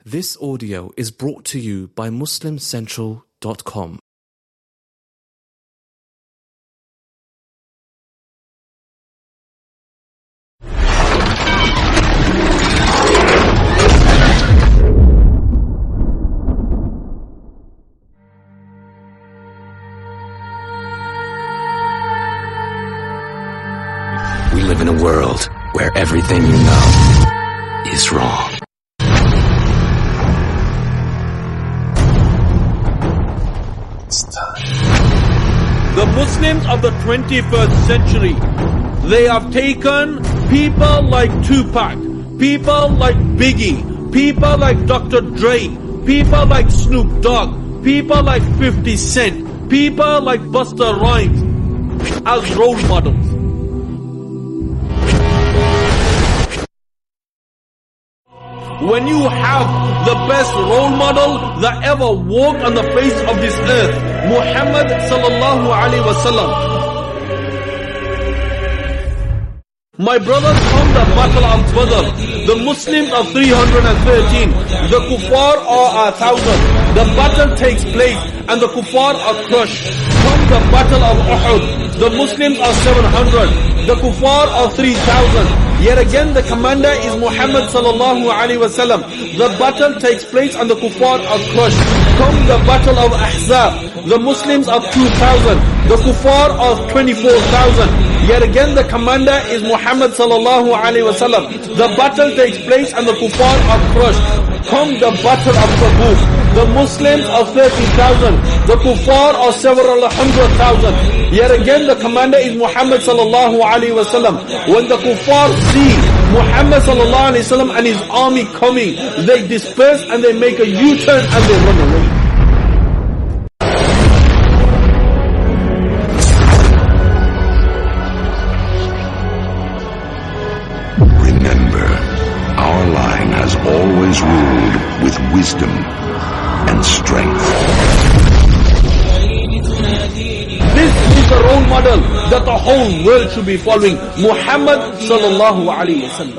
This audio is brought to you by MuslimCentral.com. We live in a world where everything you know is wrong. The Muslims of the 21st century, they have taken people like Tupac, people like Biggie, people like Dr. Dre, people like Snoop Dogg, people like 50 Cent, people like Busta Rhymes as role models. When you have the best role model that ever walked on the face of this earth, Muhammad sallallahu alaihi wasallam. My brothers, from the battle of Badr, the Muslims are 313, the kuffar are 1,000. The battle takes place and the kuffar are crushed. From the battle of Uhud, the Muslims are 700, the kuffar are 3,000. Yet again the commander is Muhammad sallallahu alaihi wasallam. The battle takes place and the kuffar are crushed. Come the battle of Ahzab, the Muslims are 2,000, the kuffar are 24,000. Yet again the commander is Muhammad sallallahu alaihi wasallam. The battle takes place and the kuffar are crushed. Come the battle of Tabuk, the Muslims are 30,000, the kuffar are several 100,000. Yet again the commander is Muhammad sallallahu alaihi wasallam. When the kuffar see Muhammad sallallahu alaihi wasallam and his army coming, they disperse and they make a U-turn and they run away. Remember, our line has always ruled with wisdom and strength. This is the role model that the whole world should be following. Muhammad sallallahu alaihi wasallam.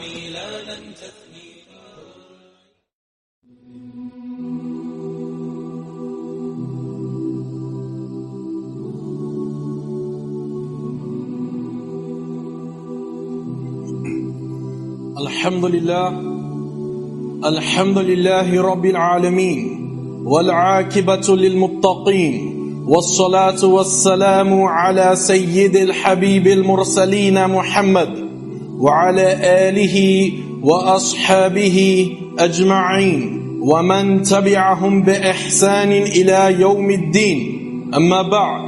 Alhamdulillahi Rabbil Alameen, wal aqibatu lil muttaqeen, wassalatu wassalamu ala sayyidil habibil mursaleen Muhammad wa ala alihi wa ashabihi ajma'in wa man tabi'ahum bi ihsanin ila yawmiddin. Amma ba'd.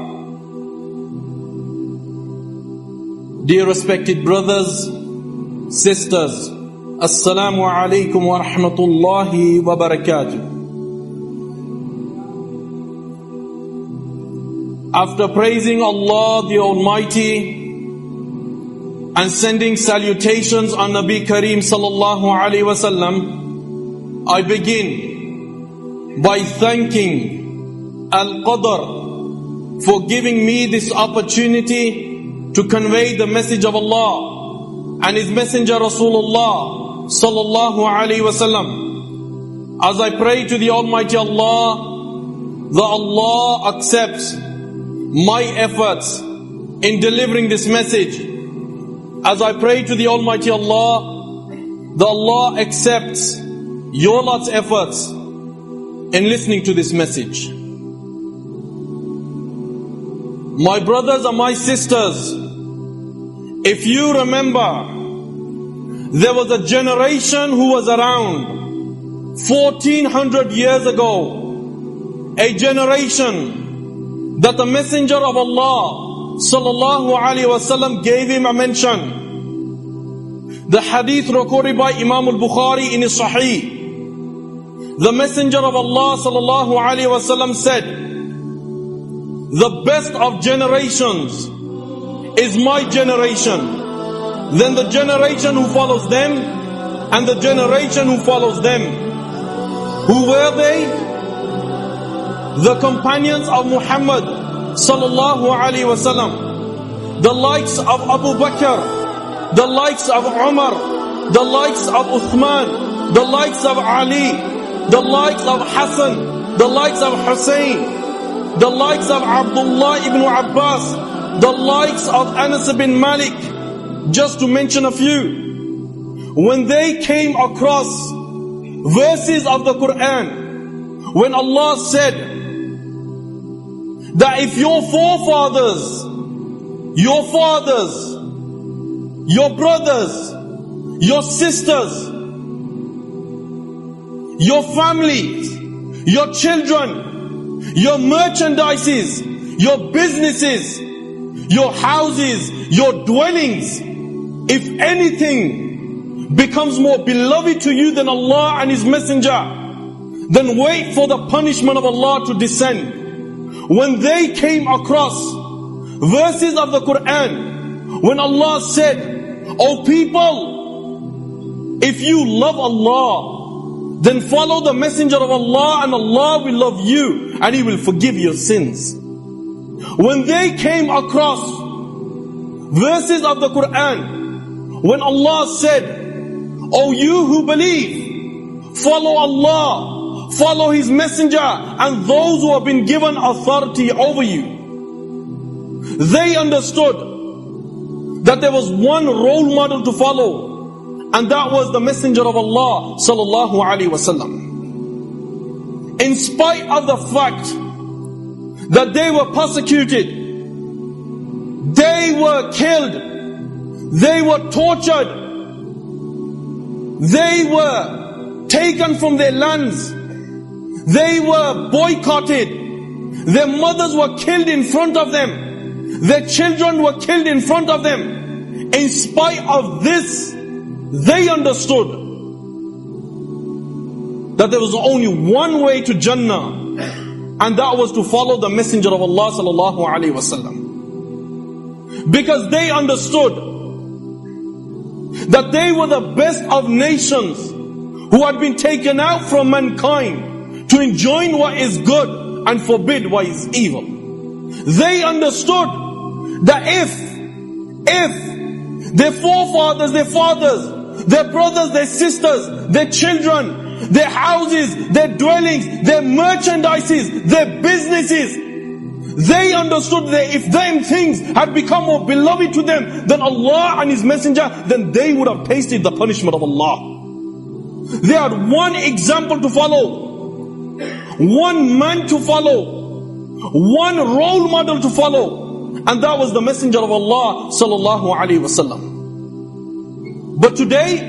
Dear respected brothers, sisters, Assalamu alaikum wa rahmatullahi wa barakatuh. After praising Allah the Almighty and sending salutations on Nabi Kareem sallallahu alaihi wasallam, I begin by thanking Al-Qadr for giving me this opportunity to convey the message of Allah and His Messenger Rasulullah sallallahu alaihi wasallam. As I pray to the Almighty Allah, that Allah accepts my efforts in delivering this message. As I pray to the Almighty Allah, that Allah accepts your lot's efforts in listening to this message. My brothers and my sisters, if you remember, there was a generation who was around 1400 years ago, a generation that the Messenger of Allah sallallahu alaihi wasallam gave him a mention. The hadith recorded by Imam al-Bukhari in his Sahih, the Messenger of Allah sallallahu alaihi wasallam said, the best of generations is my generation, then the generation who follows them, and the generation who follows them. Who were they? The companions of Muhammad sallallahu alaihi wasallam, the likes of Abu Bakr, the likes of Umar, the likes of Uthman, the likes of Ali, the likes of Hassan, the likes of Hussein, the likes of Abdullah ibn Abbas, the likes of Anas bin Malik, just to mention a few. When they came across verses of the Quran, when Allah said that if your forefathers, your fathers, your brothers, your sisters, your families, your children, your merchandises, your businesses, your houses, your dwellings, if anything becomes more beloved to you than Allah and His Messenger, then wait for the punishment of Allah to descend. When they came across verses of the Quran, when Allah said, "O people, if you love Allah, then follow the Messenger of Allah and Allah will love you and He will forgive your sins." When they came across verses of the Quran, when Allah said, "O you who believe, follow Allah, follow His Messenger and those who have been given authority over you," they understood that there was one role model to follow, and that was the Messenger of Allah sallallahu alaihi wasallam. In spite of the fact that they were persecuted, they were killed, they were tortured, they were taken from their lands, they were boycotted, their mothers were killed in front of them, their children were killed in front of them. In spite of this, they understood that there was only one way to Jannah, and that was to follow the Messenger of Allah sallallahu alaihi wasallam. Because they understood that they were the best of nations who had been taken out from mankind to enjoin what is good and forbid what is evil. They understood that if their forefathers, their fathers, their brothers, their sisters, their children, their houses, their dwellings, their merchandises, their businesses, they understood that if them things had become more beloved to them than Allah and His Messenger, then they would have tasted the punishment of Allah. They had one example to follow, one man to follow, one role model to follow, and that was the Messenger of Allah sallallahu alaihi wasallam. But today,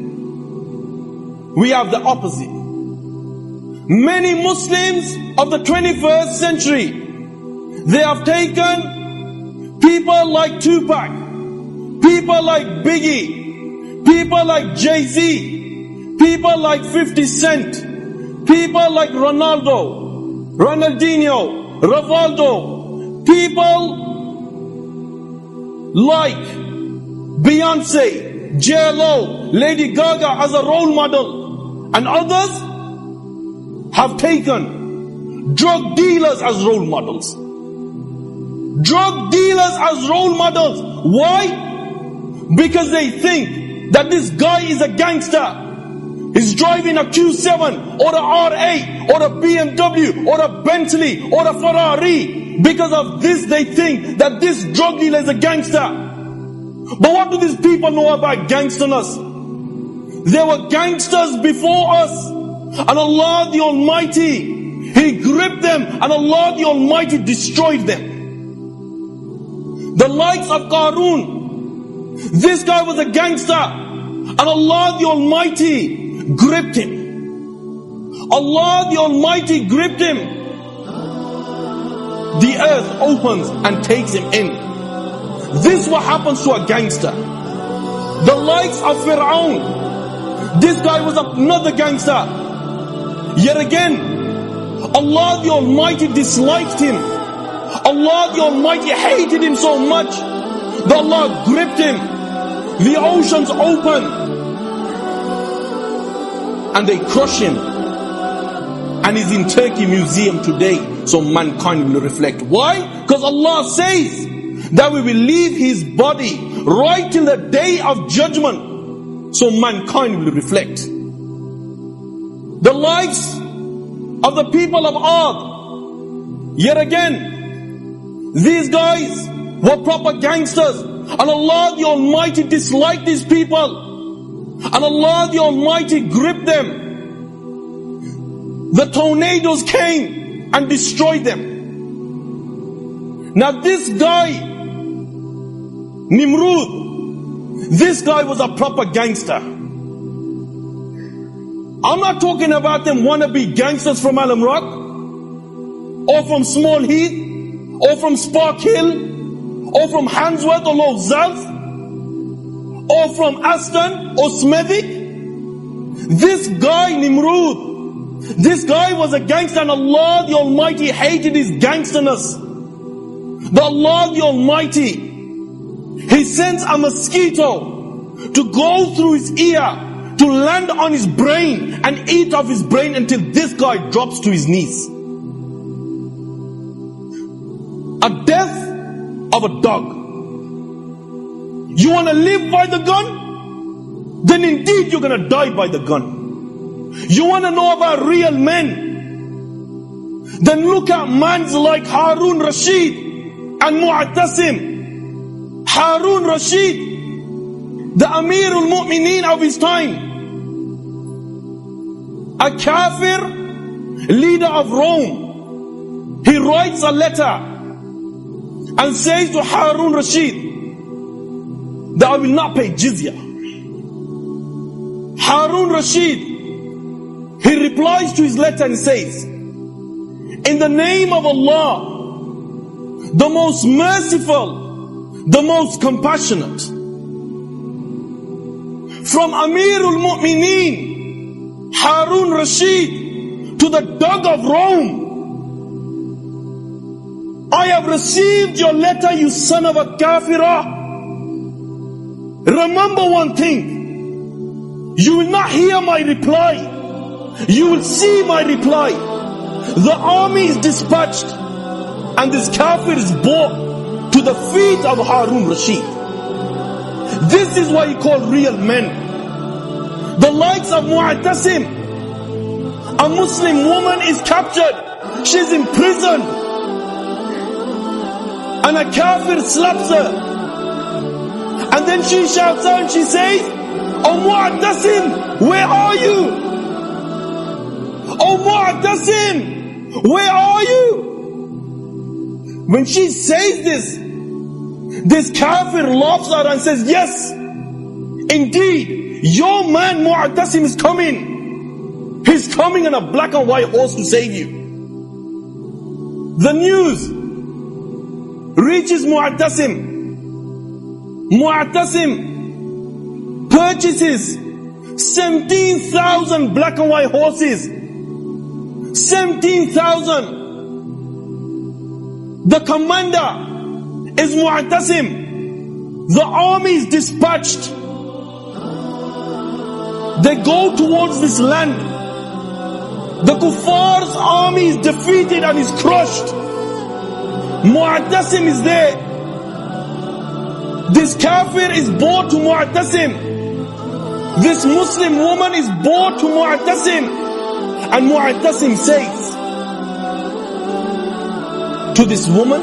we have the opposite. Many Muslims of the 21st century, they have taken people like Tupac, people like Biggie, people like Jay-Z, people like 50 Cent, people like Ronaldo, Ronaldinho, Rivaldo, people like Beyonce, J.Lo, Lady Gaga as a role model, and others have taken drug dealers as role models. Drug dealers as role models. Why? Because they think that this guy is a gangster. He's driving a Q7 or a R8 or a BMW or a Bentley or a Ferrari. Because of this, they think that this drug dealer is a gangster. But what do these people know about gangsterness? There were gangsters before us, and Allah the Almighty, He gripped them, and Allah the Almighty destroyed them. The likes of Qarun, this guy was a gangster, and Allah the Almighty gripped him. Allah the Almighty gripped him. The earth opens and takes him in. This is what happens to a gangster. The likes of Fir'aun, this guy was another gangster. Yet again, Allah the Almighty disliked him. Allah the Almighty hated him so much that Allah gripped him. The oceans opened and they crushed him. And he's in Turkey Museum today, so mankind will reflect. Why? Because Allah says that we will leave his body right till the day of judgment, so mankind will reflect. The likes of the people of Ad. Yet again, these guys were proper gangsters. And Allah the Almighty disliked these people. And Allah the Almighty gripped them. The tornadoes came and destroyed them. Now this guy, Nimrud, this guy was a proper gangster. I'm not talking about them wannabe gangsters from Alam Rock, or from Small Heath, or from Spark Hill, or from Handsworth or Low Zalf, or from Aston or Smethwick. This guy, Nimrud, this guy was a gangster, and Allah the Almighty hated his gangsterness. The Allah the Almighty, He sends a mosquito to go through his ear, to land on his brain and eat off his brain until this guy drops to his knees. A death of a dog. You want to live by the gun? Then indeed you're going to die by the gun. You want to know about real men? Then look at men like Harun Rashid and Mu'tasim. Harun Rashid, the Amirul Mu'mineen of his time, a kafir leader of Rome. He writes a letter and says to Harun Rashid that I will not pay jizya. Harun Rashid, he replies to his letter and says, in the name of Allah, the most merciful, the most compassionate, from Amirul Mu'mineen, Harun Rashid, to the dog of Rome, I have received your letter, you son of a kafirah. Remember one thing, you will not hear my reply, you will see my reply. The army is dispatched, and this kafir is brought to the feet of Harun Rashid. This is what you call real men. The likes of Mu'tasim, a Muslim woman is captured, she's imprisoned, and a kafir slaps her, and then she shouts out and she says, oh Mu'tasim, where are you? Oh Mu'tasim, where are you? When she says this kafir laughs at her and says, yes, indeed, your man Mu'tasim is coming. He's coming on a black and white horse to save you. The news reaches Mu'tasim. Mu'tasim purchases 17,000 black and white horses. 17,000. The commander is Mu'tasim. The army is dispatched. They go towards this land. The Kuffar's army is defeated and is crushed. Mu'tasim is there. This kafir is brought to Mu'tasim. This Muslim woman is brought to Mu'tasim. And Mu'tasim says to this woman,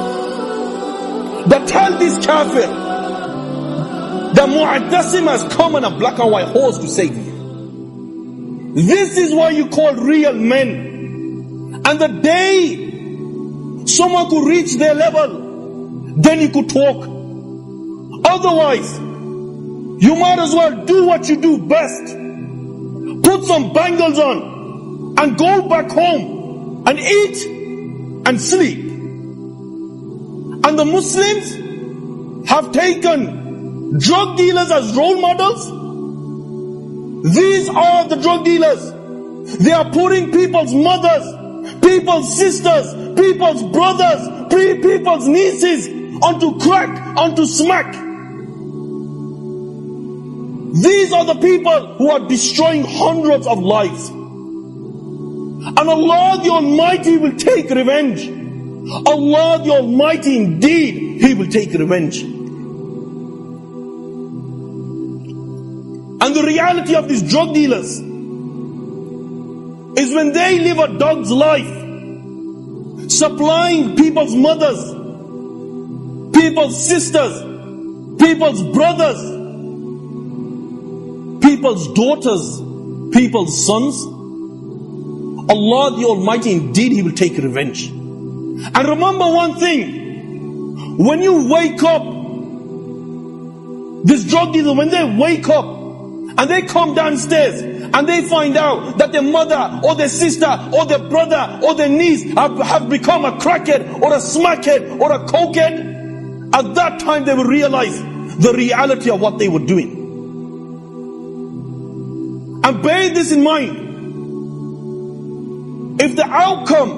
that tell this kafir that Mu'tasim has come on a black and white horse to save you. This is what you call real men. And the day someone could reach their level, then you could talk. Otherwise, you might as well do what you do best. Put some bangles on and go back home and eat and sleep. And the Muslims have taken drug dealers as role models. These are the drug dealers. They are putting people's mothers, people's sisters, people's brothers, people's nieces onto crack, onto smack. These are the people who are destroying hundreds of lives. And Allah the Almighty will take revenge. Allah the Almighty indeed, He will take revenge. And the reality of these drug dealers is when they live a dog's life, supplying people's mothers, people's sisters, people's brothers, people's daughters, people's sons. Allah the Almighty, indeed He will take revenge. And remember one thing, when you wake up, this drug dealer, when they wake up and they come downstairs and they find out that their mother or their sister or their brother or their niece have become a crackhead or a smackhead or a cokehead, at that time they will realize the reality of what they were doing. And bear this in mind, if the outcome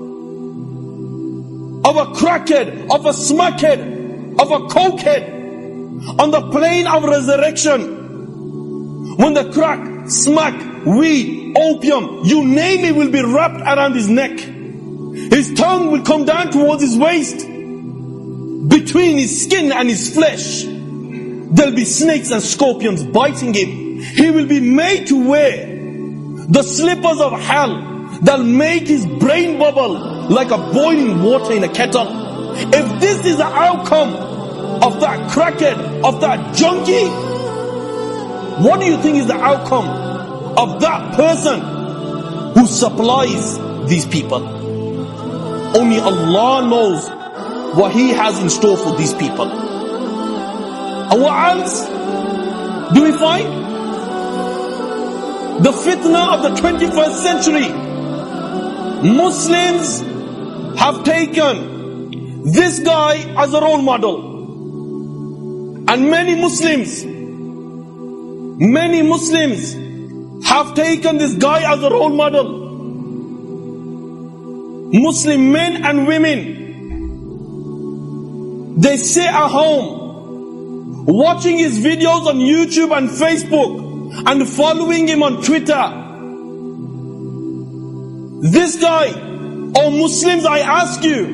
of a crackhead, of a smackhead, of a cokehead on the plane of resurrection, when the crack, smack, weed, opium, you name it, will be wrapped around his neck, his tongue will come down towards his waist, between his skin and his flesh there'll be snakes and scorpions biting him. He will be made to wear the slippers of hell that'll make his brain bubble like a boiling water in a kettle. If this is the outcome of that crackhead, of that junkie, what do you think is the outcome of that person who supplies these people? Only Allah knows what He has in store for these people. And what else do we find? The fitna of the 21st century. Muslims have taken this guy as a role model. And many Muslims have taken this guy as a role model. Muslim men and women, they sit at home watching his videos on YouTube and Facebook and following him on Twitter. This guy, oh Muslims, I ask you,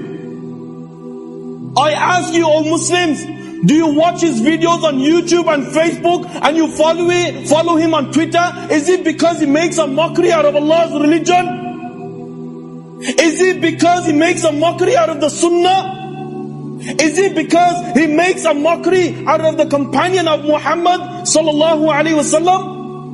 oh Muslims, do you watch his videos on YouTube and Facebook and you follow him on Twitter? Is it because he makes a mockery out of Allah's religion? Is it because he makes a mockery out of the Sunnah? Is it because he makes a mockery out of the companion of Muhammad sallallahu alaihi wasallam?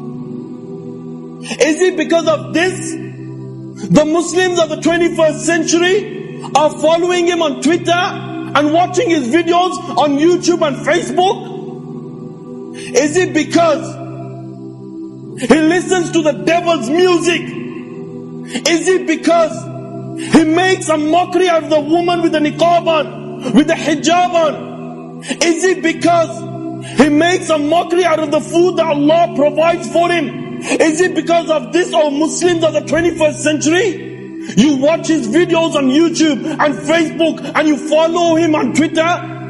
Is it because of this the Muslims of the 21st century are following him on Twitter and watching his videos on YouTube and Facebook? Is it because he listens to the devil's music? Is it because he makes a mockery out of the woman with the niqab on, with the hijab on? Is it because he makes a mockery out of the food that Allah provides for him? Is it because of this, O Muslims of the 21st century? You watch his videos on YouTube and Facebook and you follow him on Twitter?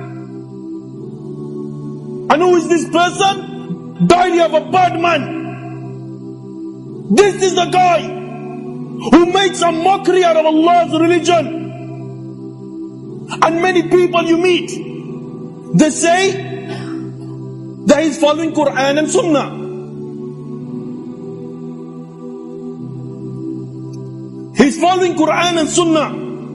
And who is this person? Diary of a bad man. This is the guy who makes a mockery out of Allah's religion. And many people you meet, they say that he's following Quran and Sunnah. He's following Quran and Sunnah.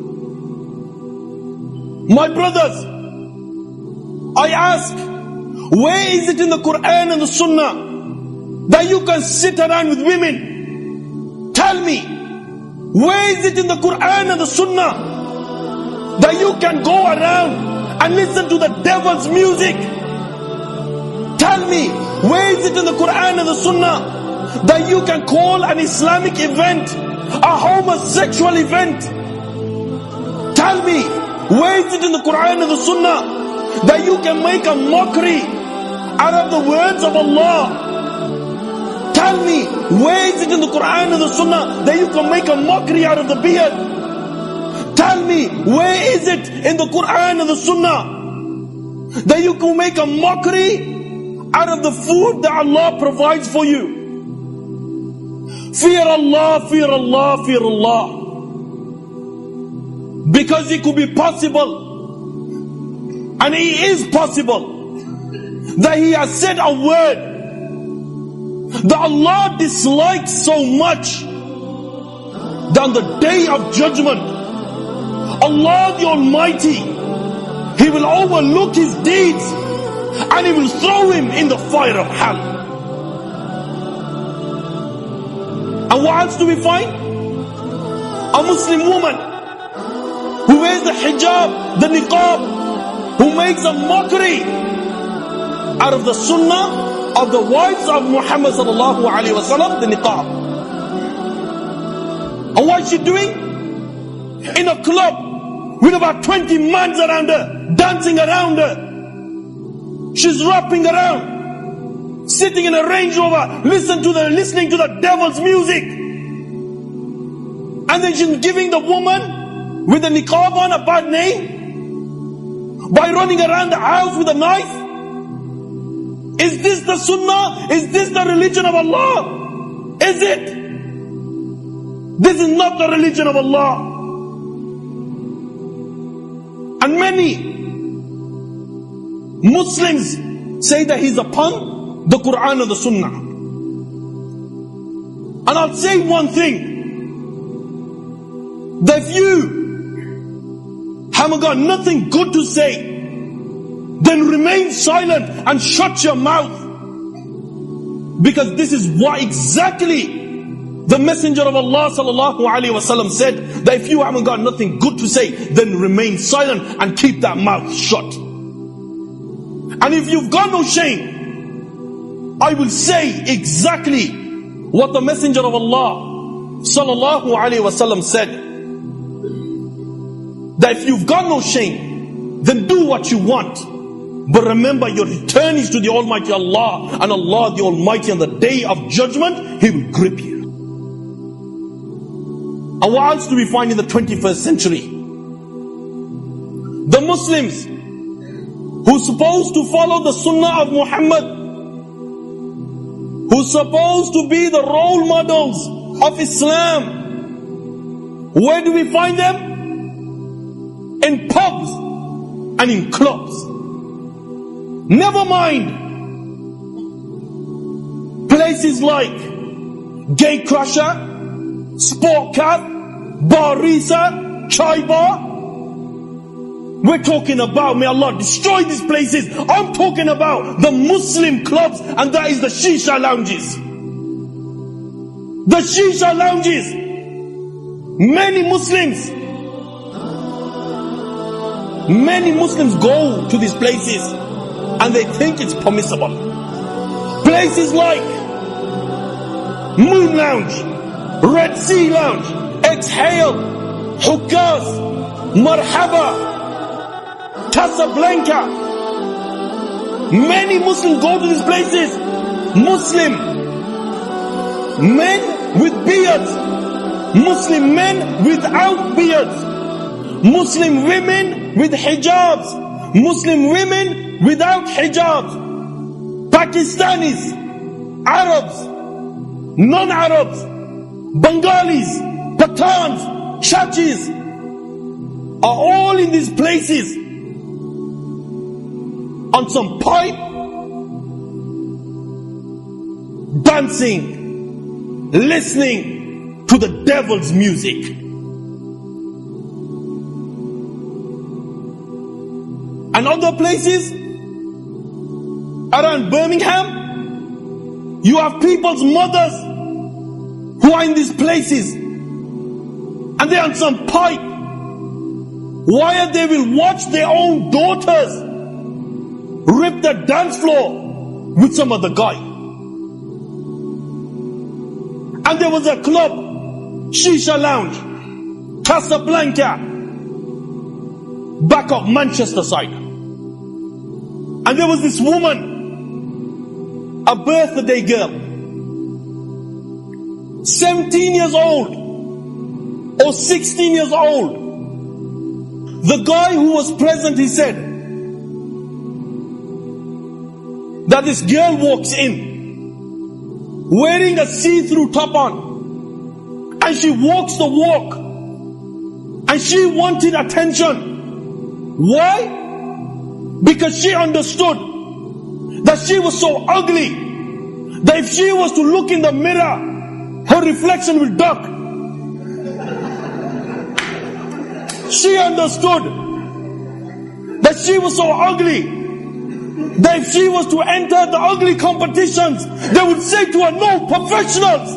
My brothers, I ask, where is it in the Quran and the Sunnah that you can sit around with women? Tell me, where is it in the Quran and the Sunnah that you can go around and listen to the devil's music? Tell me, where is it in the Quran and the Sunnah that you can call an Islamic event a homosexual event? Tell me, where is it in the Quran and the Sunnah that you can make a mockery out of the words of Allah? Tell me, where is it in the Quran and the Sunnah that you can make a mockery out of the beard? Tell me, where is it in the Quran and the Sunnah that you can make a mockery out of the food that Allah provides for you? Fear Allah, fear Allah, fear Allah. Because it could be possible, and it is possible, that He has said a word that Allah dislikes so much, that on the day of judgment, Allah the Almighty, He will overlook his deeds and He will throw him in the fire of hell. And what else do we find? A Muslim woman who wears the hijab, the niqab, who makes a mockery out of the sunnah of the wives of Muhammad sallallahu alaihi wasallam, the niqab. And what is she doing? In a club with about 20 mans around her, dancing around her. She's rapping around, sitting in a Range Rover, listening to the devil's music. And then she's giving the woman with the niqab on a bad name by running around the house with a knife. Is this the sunnah? Is this the religion of Allah? Is it? This is not the religion of Allah. And many Muslims say that he's upon the Quran and the Sunnah. And I'll say one thing, that if you haven't got nothing good to say, then remain silent and shut your mouth. Because this is what exactly the Messenger of Allah sallallahu alaihi wasallam said, that if you haven't got nothing good to say, then remain silent and keep that mouth shut. And if you've got no shame, I will say exactly what the Messenger of Allah sallallahu alaihi wasallam said, that if you've got no shame, then do what you want. But remember, your return is to the Almighty Allah, and Allah the Almighty on the day of judgment, He will grip you. And what else do we find in the 21st century? The Muslims who's supposed to follow the Sunnah of Muhammad, who's supposed to be the role models of Islam, where do we find them? In pubs and in clubs. Never mind places like Gatecrusher, Sport Cab, Barisa, Chai Bar. We're talking about, may Allah destroy these places. I'm talking about the Muslim clubs, and that is the Shisha lounges. The Shisha lounges. Many Muslims go to these places and they think it's permissible. Places like Moon Lounge, Red Sea Lounge, Exhale, Hukkas, Marhaba, Casablanca. Many Muslims go to these places. Muslim men with beards, Muslim men without beards, Muslim women with hijabs, Muslim women without hijabs, Pakistanis, Arabs, non-Arabs, Bengalis, Pathans, Chachis are all in these places on some pipe, dancing, listening to the devil's music. And other places around Birmingham, you have people's mothers who are in these places and they're on some pipe, while they will watch their own daughters rip the dance floor with some other guy. And there was a club, Shisha Lounge, Casablanca, back up Manchester side. And there was this woman, a birthday girl, 17 years old or 16 years old. The guy who was present, he said that this girl walks in wearing a see-through top on, and she walks the walk, and she wanted attention. Why? Because she understood that she was so ugly that if she was to look in the mirror, her reflection will duck. She understood that she was so ugly that if she was to enter the ugly competitions, they would say to her, no, professionals.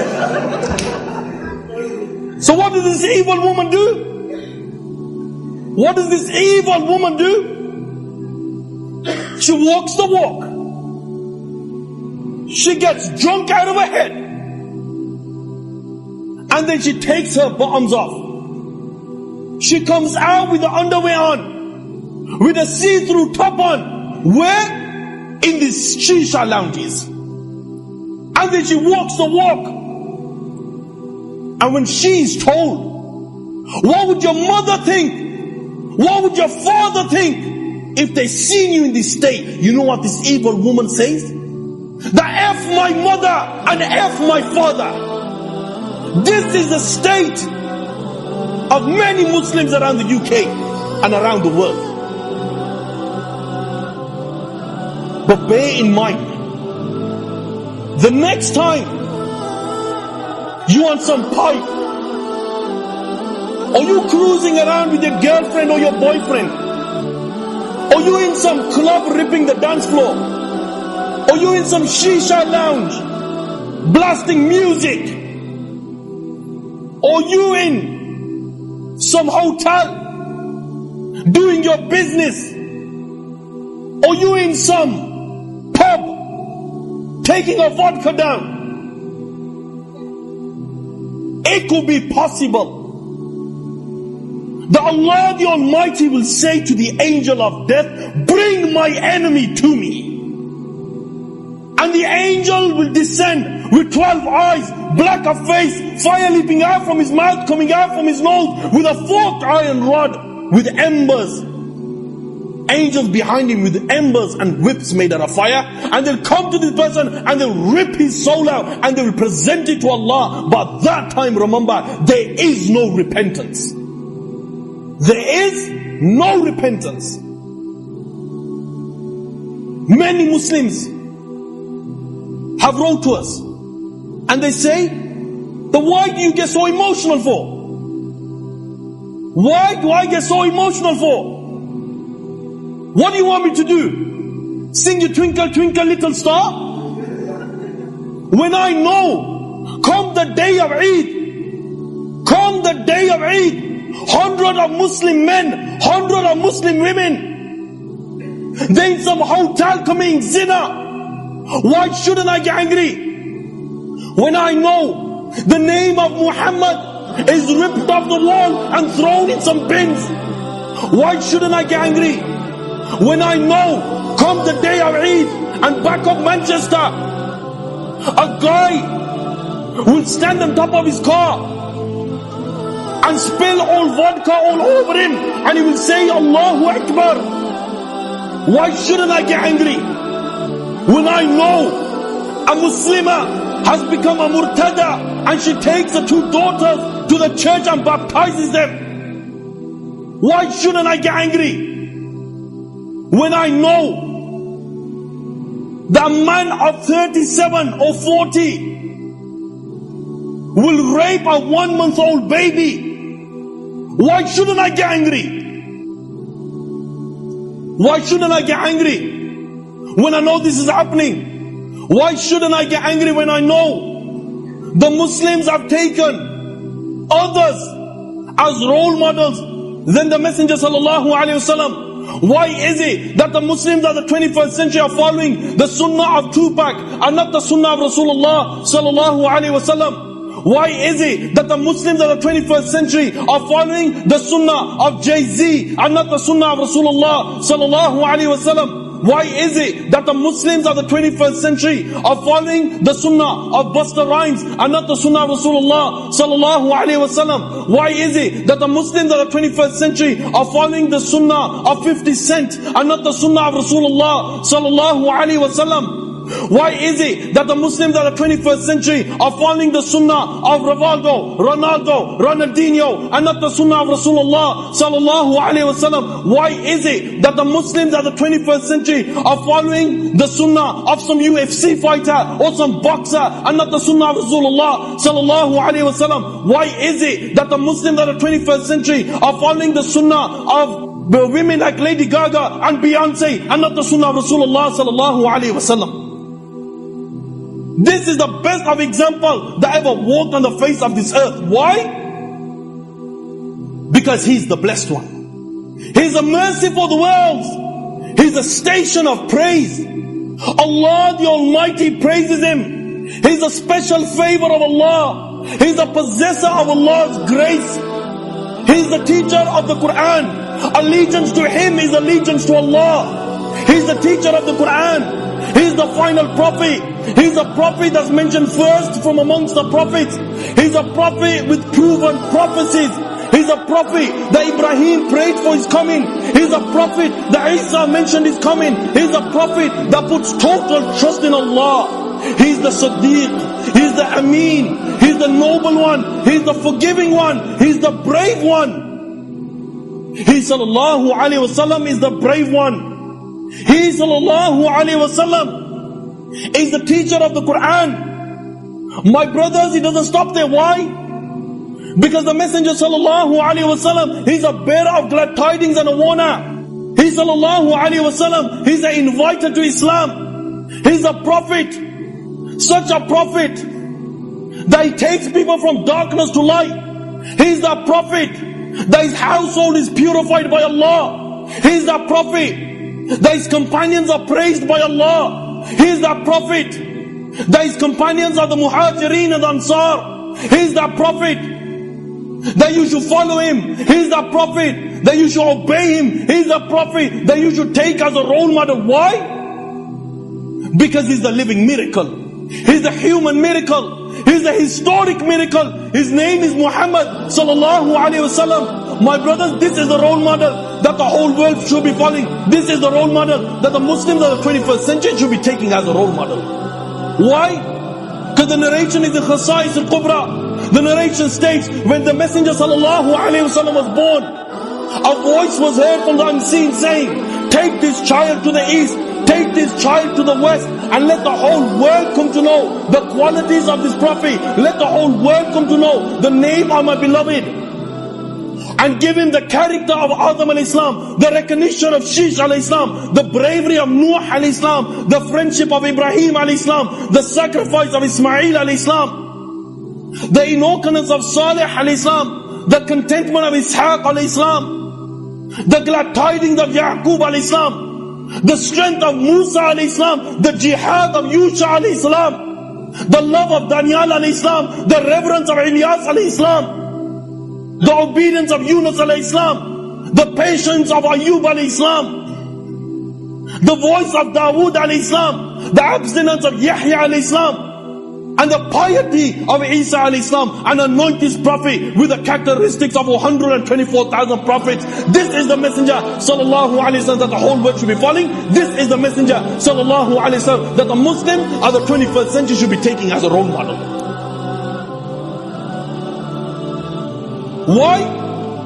So what does this evil woman do? What does this evil woman do? She walks the walk. She gets drunk out of her head. And then she takes her bottoms off. She comes out with the underwear on, with a see-through top on. Where? In these shisha lounges. And then she walks the walk. And when she is told, what would your mother think? What would your father think if they seen you in this state? You know what this evil woman says? The F my mother and F my father. This is the state of many Muslims around the UK and around the world. But bear in mind, the next time you want some pipe, or you cruising around with your girlfriend or your boyfriend, or you in some club ripping the dance floor, or you in some shisha lounge blasting music, or you in some hotel doing your business, or you in some pub taking a vodka down. It could be possible that Allah the Almighty will say to the angel of death, bring my enemy to me. And the angel will descend with 12 eyes, black of face, fire leaping out from his mouth, coming out from his nose, with a forked iron rod, with embers. Angels behind him with embers and whips made out of fire. And they'll come to this person and they'll rip his soul out and they will present it to Allah. But that time, remember, there is no repentance. There is no repentance. Many Muslims have wrote to us and they say, then why do you get so emotional for? Why do I get so emotional for? What do you want me to do? Sing you Twinkle Twinkle Little Star? When I know, come the day of Eid, come the day of Eid, 100 of Muslim men, 100 of Muslim women, they in some hotel committing zina. Why shouldn't I get angry? When I know the name of Muhammad is ripped off the wall and thrown in some bins, why shouldn't I get angry? When I know, come the day of Eid and back up Manchester, a guy will stand on top of his car and spill all vodka all over him and he will say Allahu Akbar. Why shouldn't I get angry? When I know a Muslimah has become a murtada and she takes the two daughters to the church and baptizes them, why shouldn't I get angry? When I know that a man of 37 or 40 will rape a 1-month-old baby, why shouldn't I get angry? Why shouldn't I get angry when I know this is happening? Why shouldn't I get angry when I know the Muslims have taken others as role models than the Messenger sallallahu alaihi wasallam? Why is it that the Muslims of the 21st century are following the Sunnah of Tupac and not the Sunnah of Rasulullah sallallahu alaihi wasallam? Why is it that the Muslims of the 21st century are following the Sunnah of Jay-Z and not the Sunnah of Rasulullah sallallahu alaihi wasallam? Why is it that the Muslims of the 21st century are following the Sunnah of Busta Rhymes and not the Sunnah of Rasulullah sallallahu alaihi wasallam? Why is it that the Muslims of the 21st century are following the Sunnah of 50 Cent and not the Sunnah of Rasulullah sallallahu alaihi wasallam? Why is it that the Muslims of the 21st century are following the sunnah of Rivaldo, Ronaldo, Ronaldinho, and not the sunnah of Rasulullah sallallahu alaihi wasallam? Why is it that the Muslims of the 21st century are following the sunnah of some UFC fighter or some boxer and not the sunnah of Rasulullah sallallahu alaihi wasallam? Why is it that the Muslims of the 21st century are following the sunnah of women like Lady Gaga and Beyonce and not the sunnah of Rasulullah sallallahu alaihi wasallam? This is the best of example that ever walked on the face of this earth. Why? Because He's the blessed one. He's a mercy for the world. He's a station of praise. Allah the Almighty praises Him. He's a special favor of Allah. He's a possessor of Allah's grace. He's the teacher of the Quran. Allegiance to Him is allegiance to Allah. He's the teacher of the Quran. He's the final prophet. He's a prophet that's mentioned first from amongst the prophets. He's a prophet with proven prophecies. He's a prophet that Ibrahim prayed for his coming. He's a prophet that Isa mentioned his coming. He's a prophet that puts total trust in Allah. He's the Siddiq. He's the Ameen. He's the noble one. He's the forgiving one. He's the brave one. He sallallahu alaihi wasallam is the brave one. He sallallahu alaihi wasallam is the teacher of the Quran. My brothers, it doesn't stop there. Why? Because the Messenger sallallahu alaihi wasallam, he's a bearer of glad tidings and a warner. He sallallahu alaihi wasallam, he's an inviter to Islam. He's a prophet, such a prophet that he takes people from darkness to light. He's the prophet that his household is purified by Allah. He's the prophet that his companions are praised by Allah. He's the prophet that his companions are the Muhajirin and Ansar. He's the prophet that you should follow him. He's the prophet that you should obey him. He's the prophet that you should take as a role model. Why? Because he's the living miracle. He's the human miracle. He's a historic miracle. His name is Muhammad sallallahu alaihi wasallam. My brothers, this is the role model that the whole world should be following. This is the role model that the Muslims of the 21st century should be taking as a role model. Why? Because the narration is in Khasa'is al-Kubra. The narration states, when the Messenger sallallahu alaihi wasallam was born, a voice was heard from the unseen saying, take this child to the east, take this child to the west, and let the whole world come to know the qualities of this prophet. Let the whole world come to know the name of my beloved. And give him the character of Adam al-Islam, the recognition of Shish al-Islam, the bravery of Nuh al-Islam, the friendship of Ibrahim al-Islam, the sacrifice of Ismail al-Islam, the innocence of Salih al-Islam, the contentment of Ishaq al-Islam, the glad tidings of Yaqub al-Islam, the strength of Musa al-Islam, the jihad of Yusha al-Islam, the love of Daniel al-Islam, the reverence of Ilyas al-Islam, the obedience of Yunus al-Islam, the patience of Ayub al-Islam, the voice of Dawood al-Islam, the abstinence of Yahya al-Islam, and the piety of Isa al-Islam, and anoint this prophet with the characteristics of 124,000 prophets. This is the Messenger sallallahu alaihi wasallam that the whole world should be following. This is the Messenger sallallahu alaihi wasallam that the Muslim of the 21st century should be taking as a role model. Why?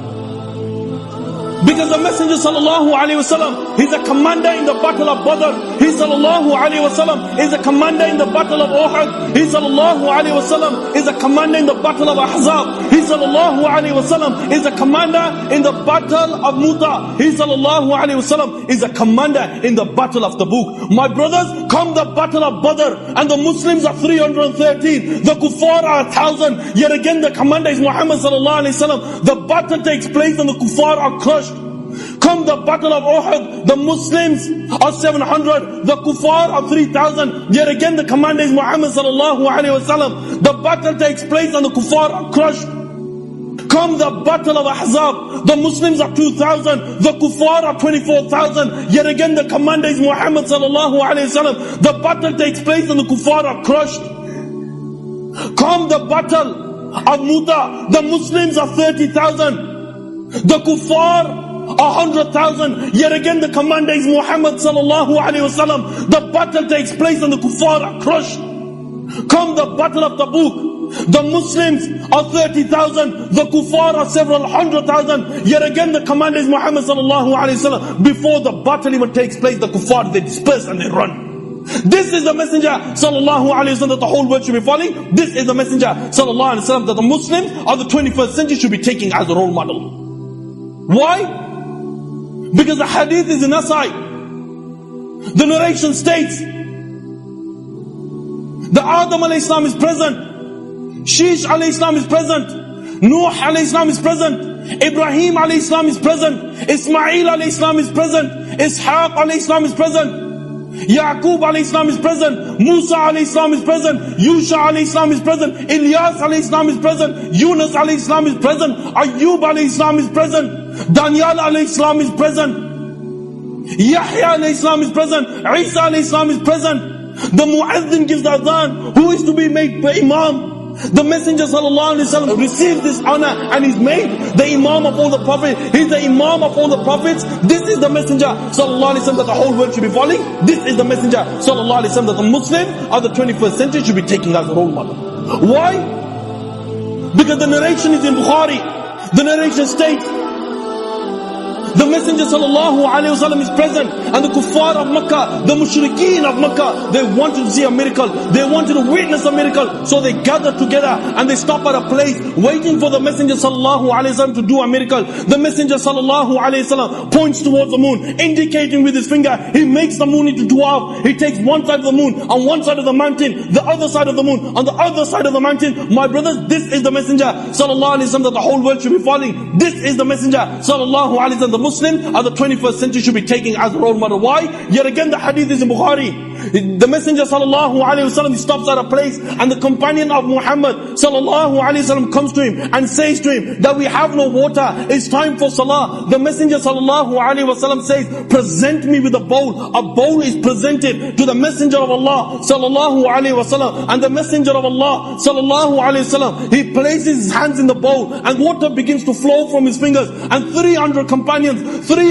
Because the Messenger sallallahu alaihi wasallam, he's a commander in the battle of Badr. He sallallahu alaihi wasallam is a commander in the battle of Uhud. He sallallahu alaihi wasallam is a commander in the battle of Ahzab. He sallallahu alaihi wasallam is a commander in the battle of Muta. He sallallahu alaihi wasallam is a commander in the battle of Tabuk. My brothers, come the battle of Badr, and the Muslims are 313. The kuffar are 1,000. Yet again the commander is Muhammad sallallahu alaihi wasallam. The battle takes place and the kuffar are crushed. Come the battle of Uhud, the Muslims are 700, the kuffar are 3,000. Yet again the commander is Muhammad sallallahu alaihi wasallam. The battle takes place and the kuffar are crushed. Come the battle of Ahzab, the Muslims are 2,000, the kuffar are 24,000. Yet again the commander is Muhammad sallallahu alaihi wasallam. The battle takes place and the kuffar are crushed. Come the battle of Muta, the Muslims are 30,000, the kuffar 100,000. Yet again the commander is Muhammad sallallahu alaihi wasallam. The battle takes place and the kuffar are crushed. Come the battle of Tabuk, the Muslims are 30,000, the kuffar are several 100,000. Yet again the commander is Muhammad sallallahu alaihi wasallam. Before the battle even takes place, the kuffar, they disperse and they run. This is the messenger sallallahu alaihi wasallam that the whole world should be following. This is the messenger sallallahu alaihi wasallam that the Muslims of the 21st century should be taking as a role model. Why? Because the hadith is in Nasai. The narration states the Adam alayhi salam is present, Shish alayhi salam is present, Nuh alayhi salam is present, Ibrahim alayhi salam is present, Ismail alayhi salam is present, Ishaq alayhi salam is present, Yaqub alayhi salam is present, Musa alayhi salam is present, Yusha alayhi salam is present, Ilyas alayhi salam is present, Yunus alayhi salam is present, Ayyub alayhi salam is present, Daniel alayhi salam is present, Yahya alayhi salam is present, Isa alayhi salam is present. The muazzin gives the adhan. Who is to be made the imam? The Messenger sallallahu alaihi wasallam receives this honor and is made the imam of all the prophets. He's the imam of all the prophets. This is the Messenger sallallahu alaihi wasallam that the whole world should be following. This is the Messenger sallallahu alaihi wasallam that the Muslim of the 21st century should be taking as a role model. Why? Because the narration is in Bukhari. The narration states the Messenger sallallahu alaihi wasallam is present, and the kuffar of Makkah, the mushrikeen of Makkah, they wanted to see a miracle. They wanted to witness a miracle. So they gathered together and they stop at a place waiting for the Messenger sallallahu alaihi wasallam to do a miracle. The Messenger sallallahu alaihi wasallam points towards the moon, indicating with his finger. He makes the moon into dwarf. He takes one side of the moon on one side of the mountain, the other side of the moon on the other side of the mountain. My brothers, this is the Messenger sallallahu alaihi wasallam that the whole world should be following. This is the Messenger sallallahu alaihi wasallam. The Muslim of the 21st century should be taking as a role model. Why? Yet again the hadith is in Bukhari. The Messenger sallallahu alaihi wasallam, he stops at a place and the companion of Muhammad sallallahu alaihi wasallam comes to him and says to him that we have no water, it's time for salah. The Messenger sallallahu alaihi wasallam says, present me with a bowl. A bowl is presented to the Messenger of Allah sallallahu alaihi wasallam, and the Messenger of Allah sallallahu alaihi wasallam, he places his hands in the bowl and water begins to flow from his fingers, and 300 companions do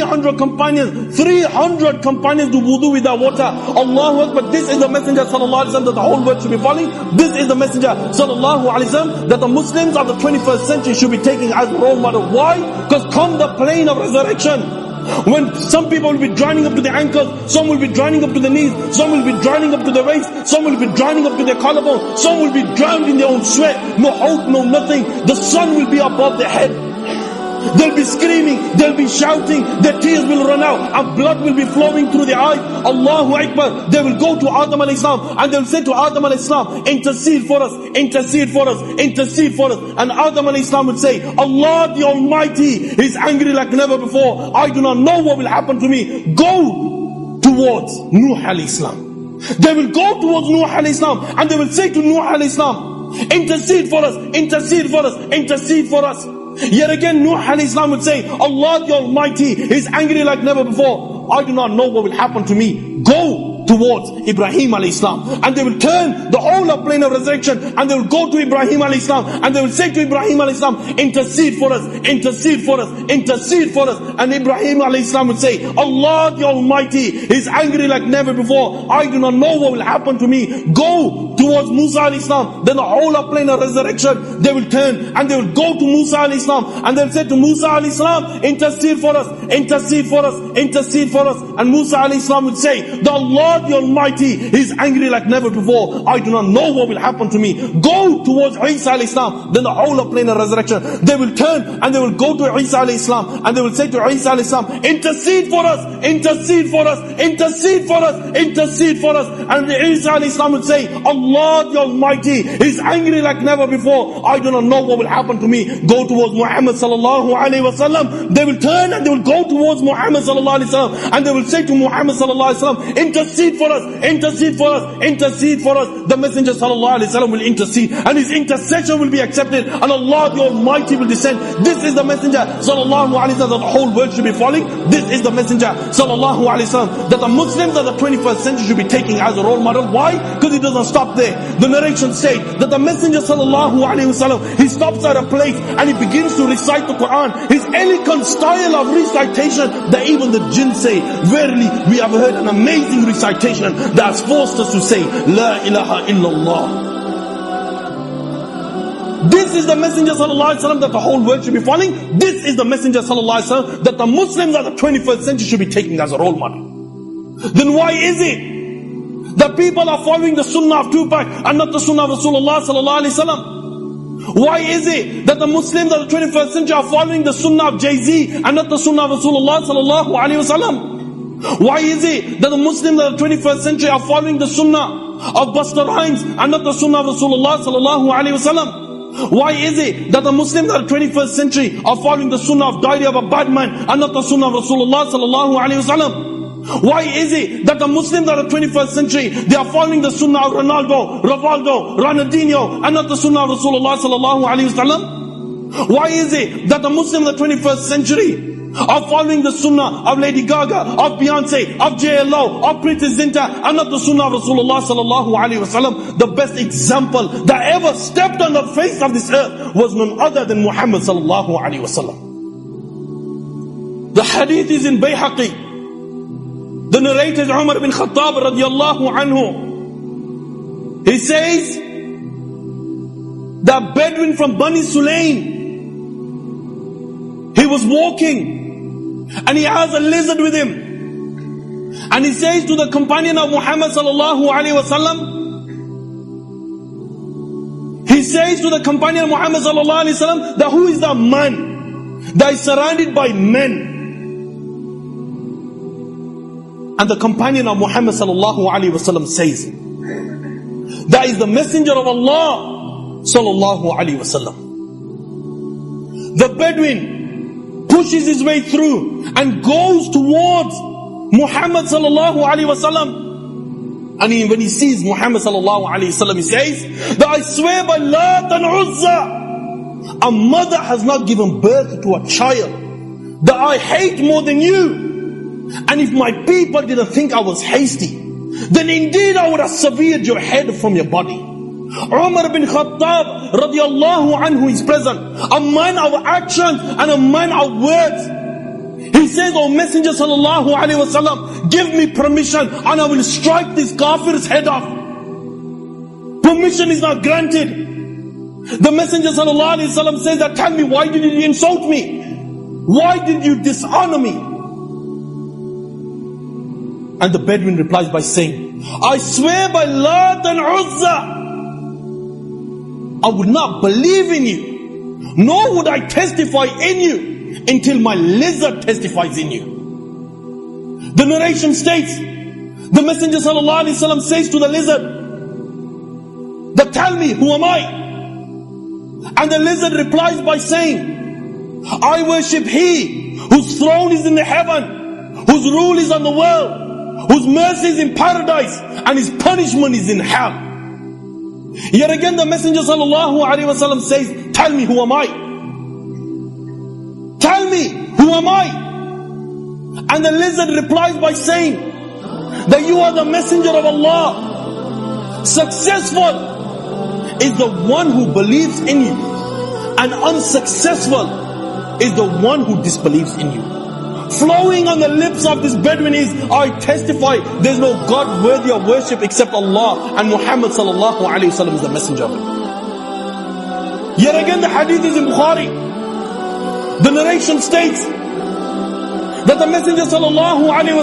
wudu with that water. Allahu Akbar. This is the Messenger sallallahu alaihi wasallam that the whole world should be following. This is the Messenger sallallahu alaihi wasallam that the Muslims of the 21st century should be taking as a role model. Why? Because come the plane of resurrection, when some people will be drowning up to their ankles, some will be drowning up to the knees, some will be drowning up to the waist, some will be drowning up to their collarbone, some will be drowned in their own sweat, no hope, no nothing. The sun will be above their head. They'll be screaming, they'll be shouting, their tears will run out and blood will be flowing through their eyes. Allahu Akbar. They will go to Adam alayhi salam and they'll say to Adam alayhi salam, intercede for us, intercede for us, intercede for us. And Adam alayhi salam would say, Allah the Almighty is angry like never before. I do not know what will happen to me. Go towards Nuh alayhi salam. They will go towards Nuh alayhi salam and they will say to Nuh alayhi salam, intercede for us, intercede for us, intercede for us. Yet again Nuh alayhi salam would say, Allah the Almighty is angry like never before. I do not know what will happen to me. Go towards Ibrahim alayhi salam. And they will turn the whole of plane of resurrection and they will go to Ibrahim alayhi salam and they will say to Ibrahim alayhi salam, intercede for us, intercede for us, intercede for us. And Ibrahim alayhi salam would say, Allah the Almighty is angry like never before. I do not know what will happen to me. Go towards Musa alayhi salam. Then the whole of plane of resurrection, they will turn and they will go to Musa alayhi salam and they will say to Musa alayhi salam, intercede for us, intercede for us, intercede for us. And Musa alayhi salam would say, the Allah the Almighty is angry like never before. I do not know what will happen to me. Go towards Isa alayhi salam. Then the whole of plane of resurrection, they will turn and they will go to Isa alayhi salam and they will say to Isa alayhi salam, intercede for us, intercede for us, intercede for us, intercede for us. And Isa alayhi salam would say, Allah the Almighty is angry like never before. I do not know what will happen to me. Go towards Muhammad sallallahu alayhi wasallam. They will turn and they will go towards Muhammad sallallahu alayhi wasallam and they will say to Muhammad sallallahu alayhi wasallam, intercede intercede for us, intercede for us, intercede for us. The Messenger sallallahu alaihi wasallam will intercede, and his intercession will be accepted, and Allah the Almighty will descend. This is the Messenger sallallahu alaihi wasallam that the whole world should be following. This is the Messenger sallallahu alaihi wasallam that the Muslims of the 21st century should be taking as a role model. Why? Because it doesn't stop there. The narration says that the Messenger sallallahu alaihi wasallam, he stops at a place and he begins to recite the Quran. His elegant style of recitation that even the jinn say, verily we have heard an amazing recitation that has forced us to say La ilaha illallah. This is the Messenger sallallahu alaihi wasallam that the whole world should be following. This is the Messenger sallallahu alaihi wasallam that the Muslims of the 21st century should be taking as a role model. Then why is it that people are following the sunnah of Tupac and not the sunnah of Rasulullah sallallahu alaihi wasallam? Why is it that the Muslims of the 21st century are following the sunnah of Jay-Z and not the sunnah of Rasulullah sallallahu alaihi wasallam? Why is it that the Muslims of the 21st century are following the sunnah of Busta Rhymes and not the sunnah of Rasulullah sallallahu alaihi wasallam? Why is it that the Muslims of the 21st century are following the sunnah of Diary of a Bad Man and not the sunnah of Rasulullah sallallahu alaihi wasallam? Why is it that the Muslims of the 21st century, they are following the sunnah of Ronaldo, Rivaldo, Ronaldinho and not the sunnah of Rasulullah sallallahu alaihi wasallam? Why is it that the Muslims of the 21st century are following the sunnah of Lady Gaga, of Beyonce, of JLO, of Pretty Zinta and not the sunnah of Rasulullah sallallahu alaihi wasallam? The best example that ever stepped on the face of this earth was none other than Muhammad sallallahu alaihi wasallam. The hadith is in Bayhaqi. The narrator is Umar bin Khattab radiyallahu anhu. He says that Bedouin from Bani Sulaim, he was walking and he has a lizard with him, and he says to the companion of Muhammad sallallahu alaihi wasallam, he says to the companion of Muhammad sallallahu alaihi wasallam that who is that man that is surrounded by men? And the companion of Muhammad sallallahu alaihi wasallam says, that is the messenger of Allah sallallahu alaihi wasallam. The Bedouin pushes his way through and goes towards Muhammad sallallahu alaihi wasallam. And when he sees Muhammad sallallahu alaihi wasallam, he says that I swear by Lat and Uzza, a mother has not given birth to a child that I hate more than you. And if my people didn't think I was hasty, then indeed I would have severed your head from your body. Umar bin Khattab radiyallahu anhu is present, a man of actions and a man of words. He says, O Messenger sallallahu alaihi wasallam, give me permission and I will strike this kafir's head off. Permission is not granted. The Messenger sallallahu alaihi wasallam says that, tell me, why did you insult me? Why did you dishonor me? And the Bedouin replies by saying, I swear by Lat and Uzza, I would not believe in you, nor would I testify in you until my lizard testifies in you. The narration states, the Messenger sallallahu alaihi wasallam says to the lizard, that tell me, who am I? And the lizard replies by saying, I worship He whose throne is in the heaven, whose rule is on the world, whose mercy is in paradise and His punishment is in hell. Yet again the Messenger sallallahu alaihi wasallam says, tell me, who am I? Tell me, who am I? And the lizard replies by saying that you are the messenger of Allah. Successful is the one who believes in you, and unsuccessful is the one who disbelieves in you. Flowing on the lips of this Bedouin is, I testify there's no God worthy of worship except Allah, and Muhammad sallallahu alaihi wasallam is the messenger of it. Yet again the hadith is in Bukhari. The narration states that the Messenger sallallahu alaihi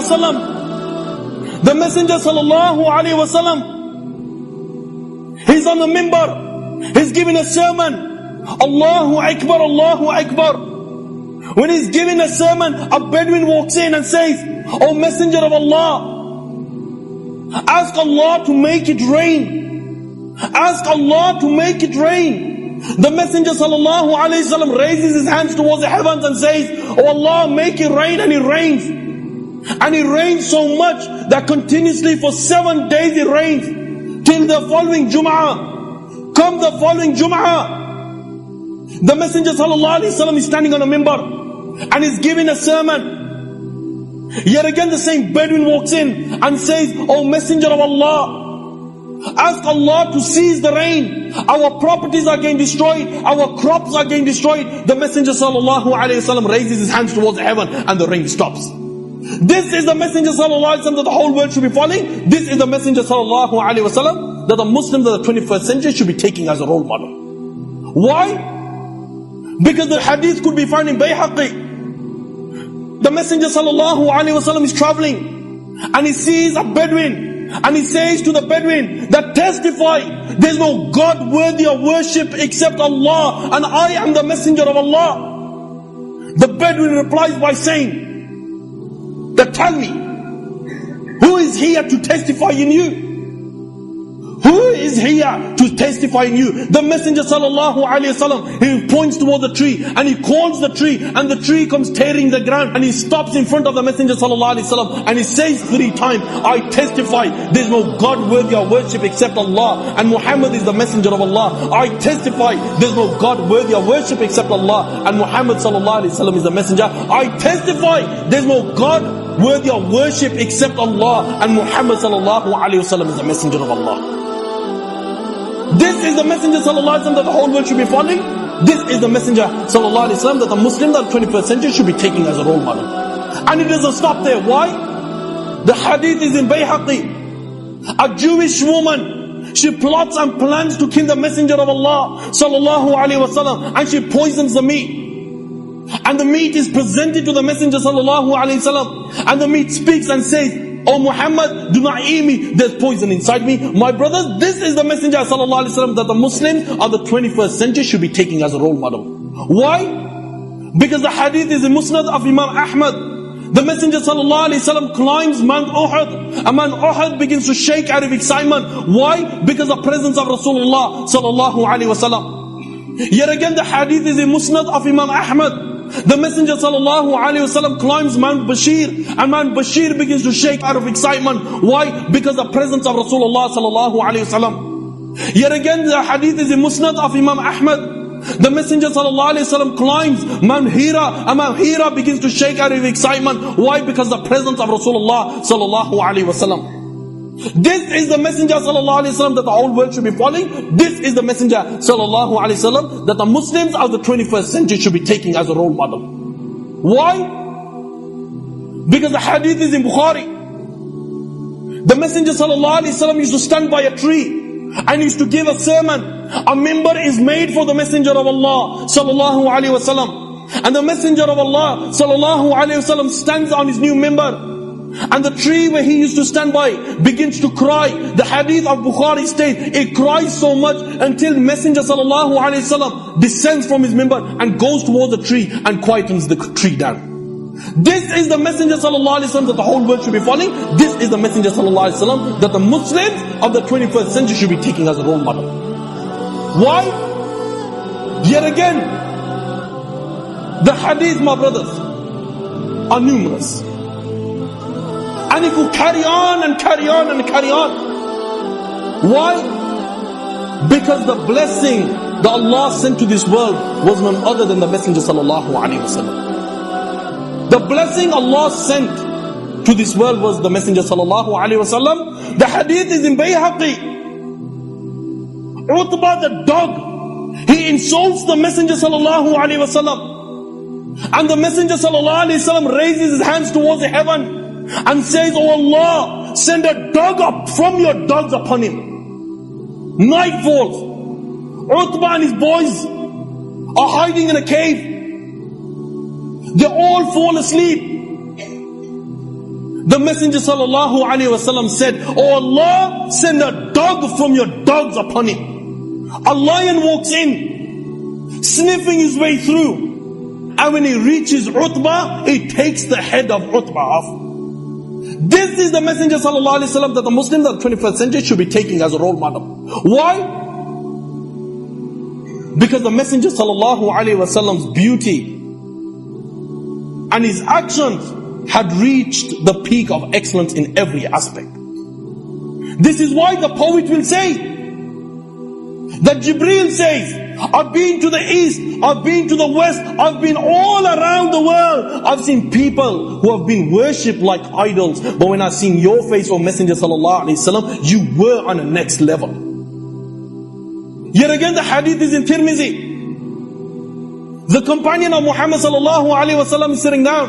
wasallam, he's on the minbar, he's giving a sermon. Allahu Akbar, Allahu Akbar. When he's giving a sermon, a Bedouin walks in and says, O Messenger of Allah, ask Allah to make it rain. Ask Allah to make it rain. The Messenger sallallahu alaihi wasallam raises his hands towards the heavens and says, Oh Allah, make it rain, and it rains. And it rains so much that continuously for 7 days it rains till the following Jum'ah. Come the following Jum'ah, the Messenger sallallahu alaihi wasallam is standing on a minbar and is giving a sermon. Yet again the same Bedouin walks in and says, "O Messenger of Allah, ask Allah to cease the rain. Our properties are getting destroyed. Our crops are getting destroyed." The Messenger sallallahu alaihi wasallam raises his hands towards heaven and the rain stops. This is the Messenger sallallahu alaihi wasallam that the whole world should be following. This is the Messenger sallallahu alaihi wasallam that the Muslims of the 21st century should be taking as a role model. Why? Because the hadith could be found in Bayhaqi. The Messenger sallallahu alaihi wasallam is traveling and he sees a Bedouin and he says to the Bedouin that testify there's no God worthy of worship except Allah and I am the Messenger of Allah. The Bedouin replies by saying that, "Tell me, who is here to testify in you? Who is here to testify in you?" The Messenger sallallahu alaihi wasallam, he points towards the tree and he calls the tree and the tree comes tearing the ground and he stops in front of the Messenger sallallahu alaihi wasallam and he says 3 times, "I testify there's no God worthy of worship except Allah and Muhammad is the Messenger of Allah. I testify there's no God worthy of worship except Allah and Muhammad sallallahu alaihi wasallam is the Messenger. I testify there's no God worthy of worship except Allah and Muhammad sallallahu alaihi wasallam is the Messenger of Allah." This is the Messenger sallallahu alaihi wasallam that the whole world should be following. This is the Messenger sallallahu alaihi wasallam that the Muslims of the 21st century should be taking as a role model. And it doesn't stop there. Why? The hadith is in Bayhaqi. A Jewish woman, she plots and plans to kill the Messenger of Allah sallallahu alaihi wasallam and she poisons the meat. And the meat is presented to the Messenger sallallahu alaihi wasallam and the meat speaks and says, "Oh Muhammad, do not eat me, there's poison inside me." My brothers, this is the Messenger sallallahu alaihi wasallam that the Muslims of the 21st century should be taking as a role model. Why? Because the hadith is in Musnad of Imam Ahmad. The Messenger sallallahu alaihi wasallam climbs Mount Uhud and Mount Uhud begins to shake out of excitement. Why? Because of the presence of Rasulullah sallallahu alaihi wasallam. Yet again the hadith is in Musnad of Imam Ahmad. The Messenger sallallahu alaihi wasallam climbs Mount Bashir and Mount Bashir begins to shake out of excitement. Why? Because of the presence of Rasulullah sallallahu alaihi wasallam. Yet again the hadith is in Musnad of Imam Ahmad. The Messenger sallallahu alaihi wasallam climbs Mount Hira and Mount Hira begins to shake out of excitement. Why? Because of the presence of Rasulullah sallallahu alaihi wasallam. This is the Messenger sallallahu alaihi wasallam that the whole world should be following. This is the Messenger sallallahu alaihi wasallam that the Muslims of the 21st century should be taking as a role model. Why? Because the hadith is in Bukhari. The Messenger sallallahu alaihi wasallam used to stand by a tree and used to give a sermon. A minbar is made for the Messenger of Allah sallallahu alaihi wasallam, and the Messenger of Allah sallallahu alaihi wasallam stands on his new minbar. And the tree where he used to stand by begins to cry. The hadith of Bukhari states, it cries so much until Messenger sallallahu alaihi wasallam descends from his minbar and goes towards the tree and quietens the tree down. This is the Messenger sallallahu alaihi wasallam that the whole world should be following. This is the Messenger sallallahu alaihi wasallam that the Muslims of the 21st century should be taking as a role model. Why? Yet again, the hadith, my brothers, are numerous. And it could carry on and carry on and carry on. Why? Because the blessing that Allah sent to this world was none other than the Messenger sallallahu alaihi wasallam. The blessing Allah sent to this world was the Messenger sallallahu alaihi wasallam. The hadith is in Bayhaqi. Utbah the dog, he insults the Messenger sallallahu alaihi wasallam. And the Messenger sallallahu alaihi wasallam raises his hands towards the heaven and says, "Oh Allah, send a dog up from your dogs upon him." Night falls. Utbah and his boys are hiding in a cave. They all fall asleep. The Messenger sallallahu alaihi wasallam said, "Oh Allah, send a dog from your dogs upon him." A lion walks in, sniffing his way through, and when he reaches Utbah, he takes the head of Utbah off. This is the Messenger sallallahu alaihi wasallam that the Muslims of the 21st century should be taking as a role model. Why? Because the Messenger sallallahu alaihi wasallam's beauty and his actions had reached the peak of excellence in every aspect. This is why the poet will say that Jibreel says, I've been to the east, I've been to the west, I've been all around the world. I've seen people who have been worshipped like idols, but when I've seen your face, O Messenger sallallahu alaihi wasallam, you were on the next level. Yet again the hadith is in Tirmizi. The companion of Muhammad sallallahu alaihi wasallam is sitting down,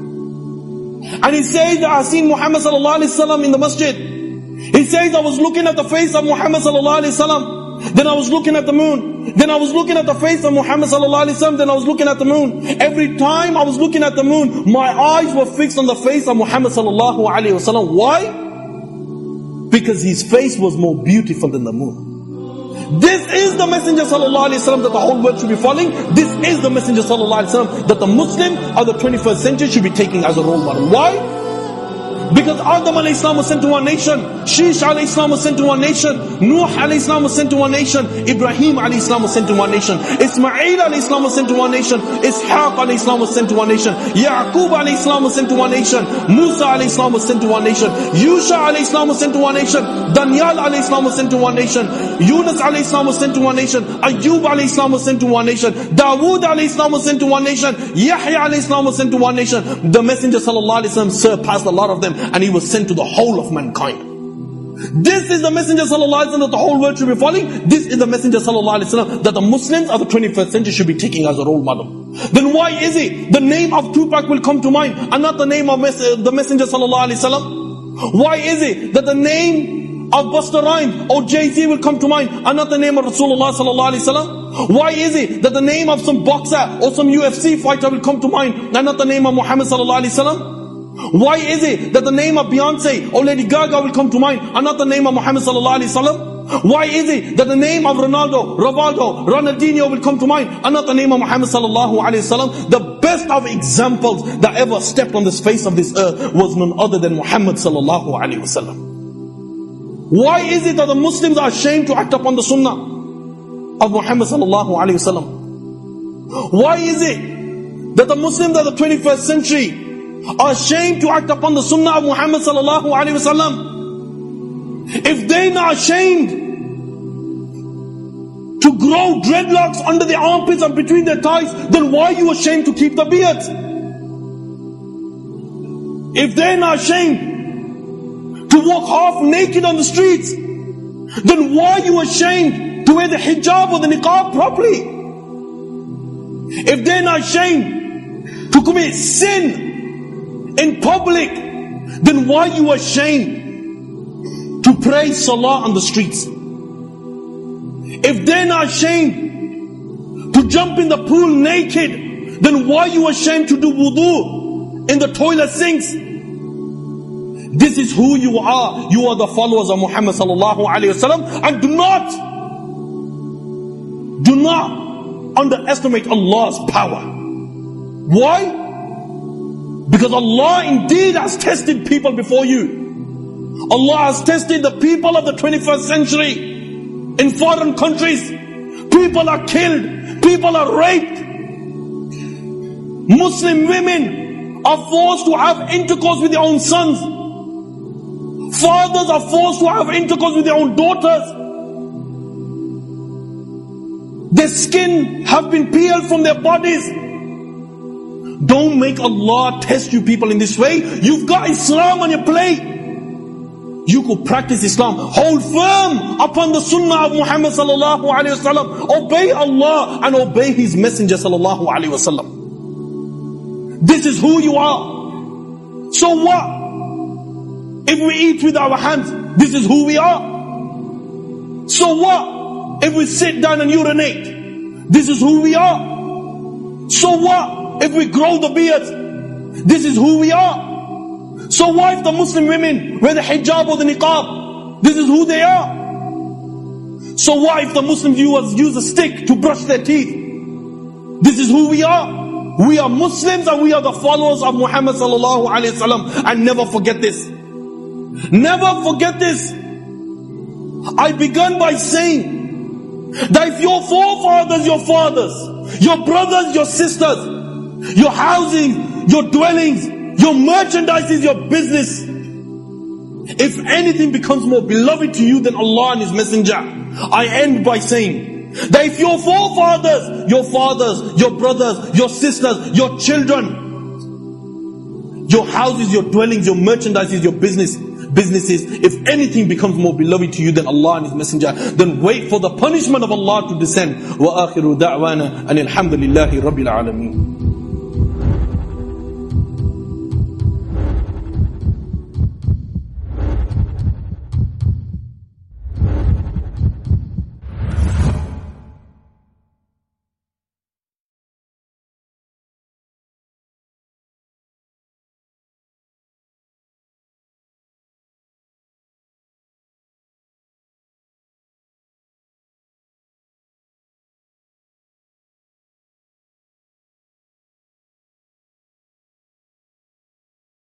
and he says that I've seen Muhammad sallallahu alaihi wasallam in the masjid. He says, I was looking at the face of Muhammad sallallahu alaihi wasallam, then I was looking at the moon, then I was looking at the face of Muhammad sallallahu alaihi wasallam, then I was looking at the moon. Every time I was looking at the moon, my eyes were fixed on the face of Muhammad sallallahu alaihi wasallam. Why? Because his face was more beautiful than the moon. This is the Messenger sallallahu alaihi wasallam that the whole world should be following. This is the Messenger sallallahu alaihi wasallam that the Muslim of the 21st century should be taking as a role model. Why? Because Adam alayhi salam was sent to one nation, Shish alayhi salam was sent to one nation, Nuh alayhi salam was sent to one nation, Ibrahim alayhi salam was sent to one nation, Ismail alayhi salam was sent to one nation, Ishaq alayhi salam was sent to one nation, Yaqub alayhi salam was sent to one nation, Musa alayhi salam was sent to one nation, Yusha alayhi salam was sent to one nation, Daniel alayhi salam was sent to one nation, Yunus alayhi salam was sent to one nation, Ayyub alayhi salam was sent to one nation, Dawood alayhi salam was sent to one nation, Yahya alayhi salam was sent to one nation. The Messenger sallallahu alayhi wasallam surpassed a lot of them, and he was sent to the whole of mankind. This is the Messenger sallallahu alaihi wasallam that the whole world should be following. This is the Messenger sallallahu alaihi wasallam that the Muslims of the 21st century should be taking as a role model. Then why is it the name of Tupac will come to mind and not the name of the Messenger sallallahu alaihi wasallam? Why is it that the name of Busta Rhymes or Jay-Z will come to mind and not the name of Rasulullah sallallahu alaihi wasallam? Why is it that the name of some boxer or some UFC fighter will come to mind and not the name of Muhammad sallallahu alaihi wasallam? Why is it that the name of Beyonce or Lady Gaga will come to mind and not the name of Muhammad sallallahu alaihi wasallam? Why is it that the name of Ronaldinho will come to mind and not the name of Muhammad sallallahu alaihi wasallam? The best of examples that ever stepped on the face of this earth was none other than Muhammad sallallahu alaihi wasallam. Why is it that the Muslims are ashamed to act upon the sunnah of Muhammad sallallahu alaihi wasallam? Why is it that the Muslims of the 21st century are ashamed to act upon the sunnah of Muhammad sallallahu alaihi wasallam? If they're not ashamed to grow dreadlocks under their armpits and between their thighs, then why are you ashamed to keep the beard? If they're not ashamed to walk half naked on the streets, then why are you ashamed to wear the hijab or the niqab properly? If they're not ashamed to commit sin in public, then why are you ashamed to pray salah on the streets? If they're not ashamed to jump in the pool naked, then why are you ashamed to do wudu in the toilet sinks? This is who you are. You are the followers of Muhammad sallallahu alaihi wasallam, and do not underestimate Allah's power. Why? Because Allah indeed has tested people before you. Allah has tested the people of the 21st century in foreign countries. People are killed. People are raped. Muslim women are forced to have intercourse with their own sons. Fathers are forced to have intercourse with their own daughters. Their skin have been peeled from their bodies. Don't make Allah test you people in this way. You've got Islam on your plate. You could practice Islam. Hold firm upon the sunnah of Muhammad sallallahu alaihi wasallam. Obey Allah and obey His Messenger sallallahu alaihi wasallam. This is who you are. So what? If we eat with our hands, this is who we are. So what? If we sit down and urinate, this is who we are. So what? If we grow the beard, this is who we are. So why if the Muslim women wear the hijab or the niqab, this is who they are. So why if the Muslim viewers use a stick to brush their teeth, this is who we are. We are Muslims and we are the followers of Muhammad sallallahu alaihi wasallam. And never forget this. Never forget this. I began by saying that if your forefathers, your fathers, your brothers, your sisters, your housing, your dwellings, Your merchandise is your business. If anything becomes more beloved to you than Allah and His Messenger, I end by saying that if your forefathers, your fathers, your brothers, your sisters, your children, your houses, your dwellings, your merchandise, your businesses, if anything becomes more beloved to you than Allah and His Messenger, then wait for the punishment of Allah to descend. وَآخِرُ دَعْوَانَا أَنِ الْحَمْدُ لِلَّهِ رَبِّ الْعَالَمِينَ.